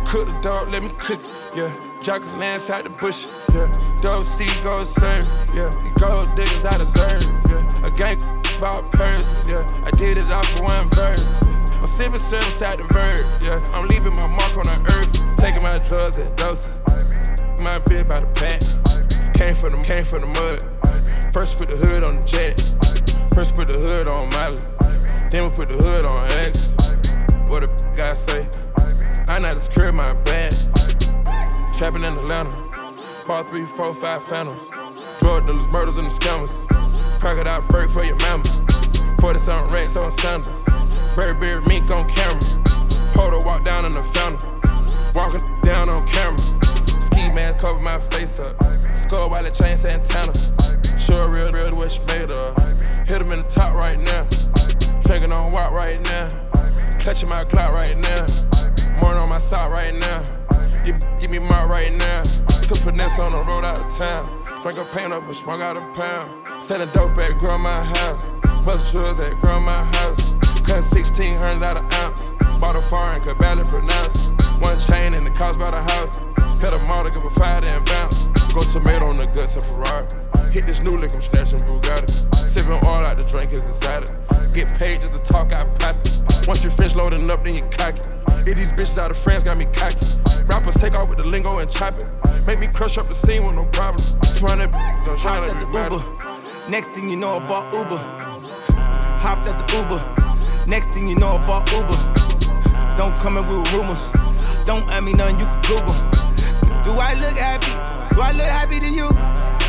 Cook the dog, let me cook it, yeah. Jockers land inside the bush, yeah. Dope seed, go serve, yeah. You gold diggers, I deserve, yeah. A gang about purses, yeah. I did it off for one verse, yeah. I'm sipping syrup inside the verb, yeah. I'm leaving my mark on the earth, taking my drugs at doses. My bitch by the pack, came from the mud. First put the hood on the jet, first put the hood on Miley, then we put the hood on X. What a guy say? I know to secure my bag. Trapping in Atlanta, bought 3, 4, 5 phantoms. Drug dealers, murders, and the scammers. Crocodile bird for your mama. 40-something racks on sandals. Burberry mink on camera. Polo walk down in the fountain. Walking down on camera. Ski mask cover my face up. Skull while the chain Santana. Sure real what she made of. Hit him in the top right now. Drinking on walk right now. Clutching my clock right now. Morning on my sock right now. You give me my right now. Took finesse on the road out of town. Drank a paint up and smoked out a pound. Selling dope at grandma's house. Bust drugs at grandma's house. Cut $1,600 an ounce. Bought a foreign, could barely pronounce. One chain and the cost by the house. Hit a model, give a fire and bounce. Go tomato on the guts of Ferrari. Hit this new lick, I'm snatching Bugatti. Sipping oil out the drink is excited. Get paid just to talk, I pop it. Once you finish loading up, then you cock it. Hit these bitches out of France, got me cocky. Rappers take off with the lingo and chop it. Make me crush up the scene with no problem. Trying to be Uber. Next thing you know, I bought Uber. Hopped at the Uber. Next thing you know, I bought Uber. Don't come in with rumors. Don't ask me nothing, you can Google. Do I look happy? Do I look happy to you?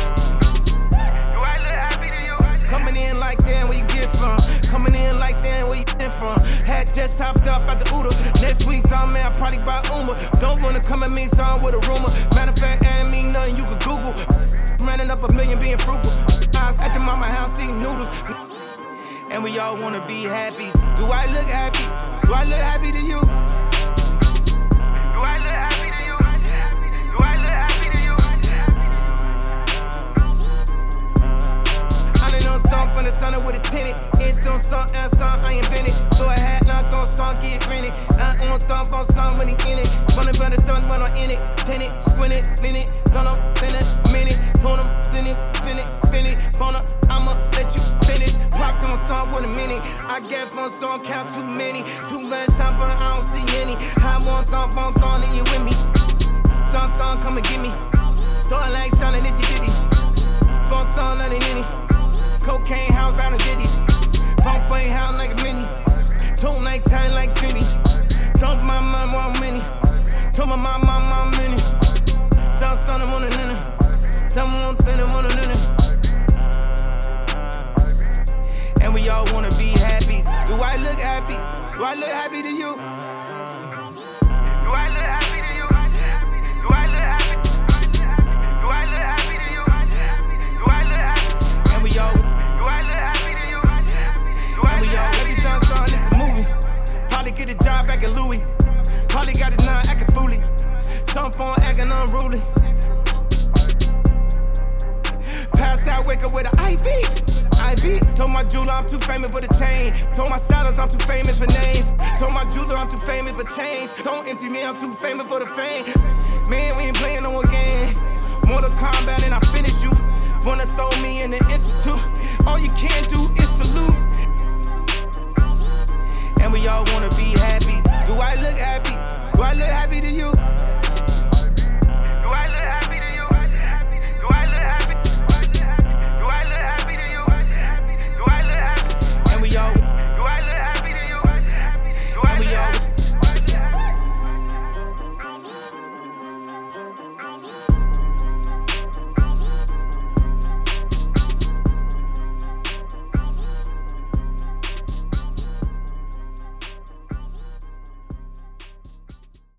Do I look happy to you? Coming in like damn, where you get from? Coming in like damn, where you get from? Had just hopped up at the Uber. Next week, man, I probably buy Uber. Don't wanna come at me, son, with a rumor. Matter of fact, ain't me nothing, you can Google. Running up $1 million, being frugal. I was at your mama house eating noodles. And we all wanna be happy. Do I look happy? Do I look happy to you? Do I look happy to you? Do I look happy to you? I done no thump on the sun with a tenant. It don't song and song, I invented. Throw a hat, knock on song, get rented. I on thump on song when he in it. Wanna burn the sun when I'm in it. Tenant, squint it, minute. Don't know, then a minute. Phone him, then it, finish. Bona, I'ma let you finish. Pop on thump with a minute. I get one song, count too many. Too much time, but I don't see any. I want thump on thump, and you with me. Thump, come and get me. Throw it like sounding if you did it. Phone thump, nothing in it. Cocaine house round the ditties. Phone play house like a mini. Told night time like Vinny. Dump my mind while I'm mini. Told my mom mini. Dump them on the nina. Dump them on the nina. And we all wanna be happy. Do I look happy? Do I look happy to you? Do I look happy to you? Do I look happy? Do I look happy to you? Do I look happy? And we all. Do I look happy to you? And we all. Every time I saw this a movie. Probably get a job back at Louis. Probably got his nine acting fooly. Some phone acting unruly. Pass out, wake up with an IV. Told my jeweler I'm too famous for the chain. Told my stylist I'm too famous for names. Told my jeweler I'm too famous for change. Don't empty me, I'm too famous for the fame. Man, we ain't playing no more game. Mortal Kombat and I finish you. Wanna throw me in the institute. All you can do is salute.